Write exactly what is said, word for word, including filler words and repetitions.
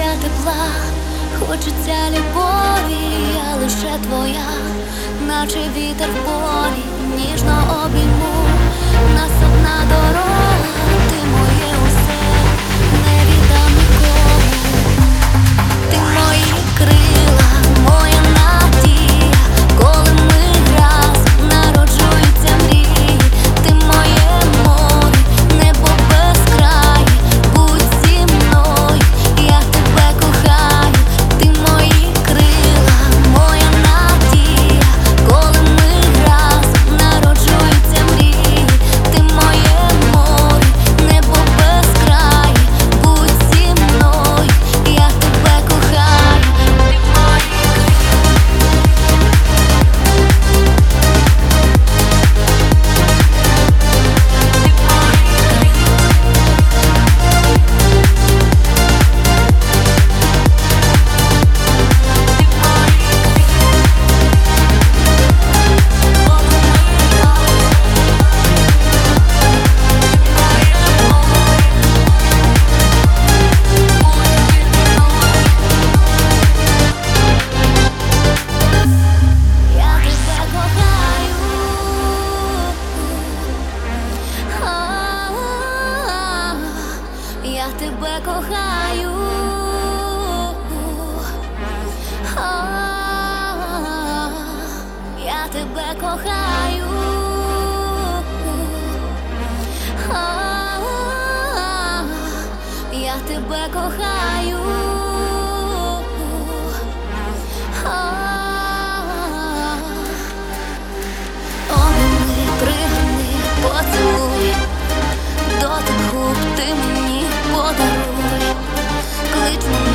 хочеться тепла, хочеться любові, я лише твоя, наче вітер в полі, ніжно обійму. Нас одна дорога, ти моє усе, не віддам нікому. Ти мої крила, моя надія, коли ми разом народжуються мрії. Ти моє море, небо безкрає, будь зі мною, я тебе кохаю. Ти мої крила, моя надія, коли ми разом народжуються мрії. Ти моє море, небо безкрає, будь зі мною, я тебе кохаю. Ти мої я тебе кохаю, я тебе кохаю, я тебе кохаю. Обійми, пригни, поцілуй, дотик губ ти мені подаруй, клич мене.